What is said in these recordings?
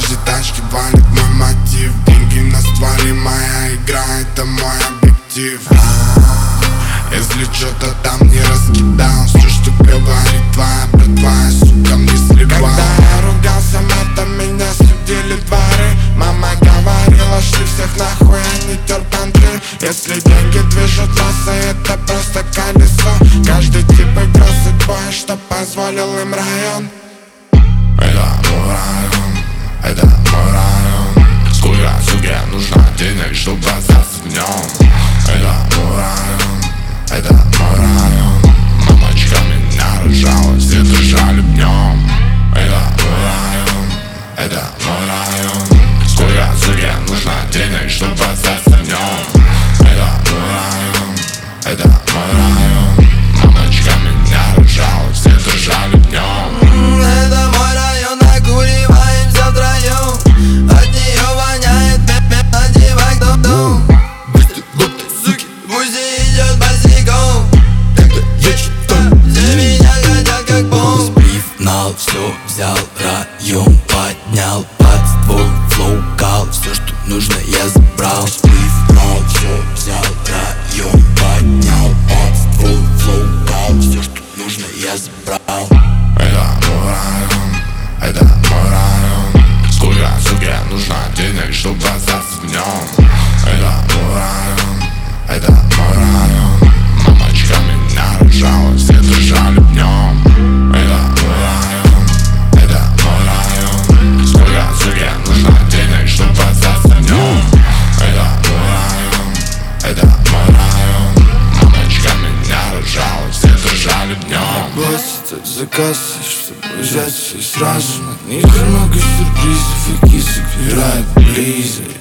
каждой тачке валит мой мотив. Деньги на стволе, моя игра, это мой объектив. Если что-то там не раскидал, все, что говорит твоя братва, я, сука, мне сливал. Когда я ругался матом, меня судили дворы. Мама говорила, шли всех нахуй, я не тер понты. Если деньги движут массой, это просто колесо. Каждый тип играл судьбой, что позволил им район. Это мой район, это мой район. Сколько, сука, нужно денег, чтобы остаться в нем? Это мой район, это мой район. Мамочка меня рожала, все дрожали днем. Это мой район, это мой район. Сколько, сука, нужно денег, чтобы остаться в нем? Это мой район, это мой район. Мамочка меня рожала, все дрожали днем. Это мой район, накуриваемся втроем. От нее воняет, одевай кто-то. Суки, пусть идет босиком. Все меня хотят как бомб. Сплив нал, все взял, район поднял. Под ствол, флоу, кал, все, что нужно, я забрал. Сплив нал, все взял, район поднял. Под ствол, флоу, кал, все, что нужно, я забрал. Это мой район, это мой район. Сколько, сука, нужно денег, чтобы остаться в нем? Это мой район, это мой район. Мамочка меня рожала, все дрожали днем. Это мой район, это мой район. Сколько, сука, нужно денег, чтобы остаться в нем? Это мой район, это мой район. Мамочка меня рожала, все дрожали днем. Платят за кассой, чтобы взять все сразу. На них много сюрпризов, и кисок вбирает близость.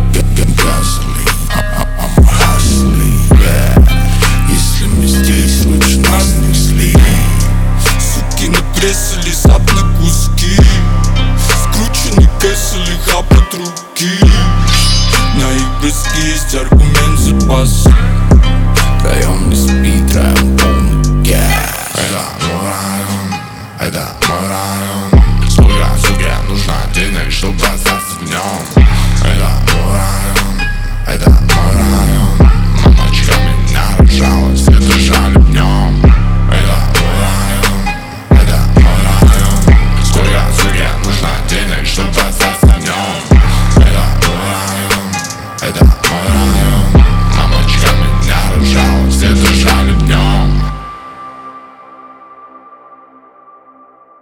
I'm hustling, yeah. Если мы здесь, лучше нас не слить. Суки на пресселе, сап на куски. Скрученный кэссель, хапать руки. На их броски есть аргумент запас. Втроем не спи, троем полный газ. Это мой район, это мой район. Сколько, сука, нужно денег, чтобы остаться в нем?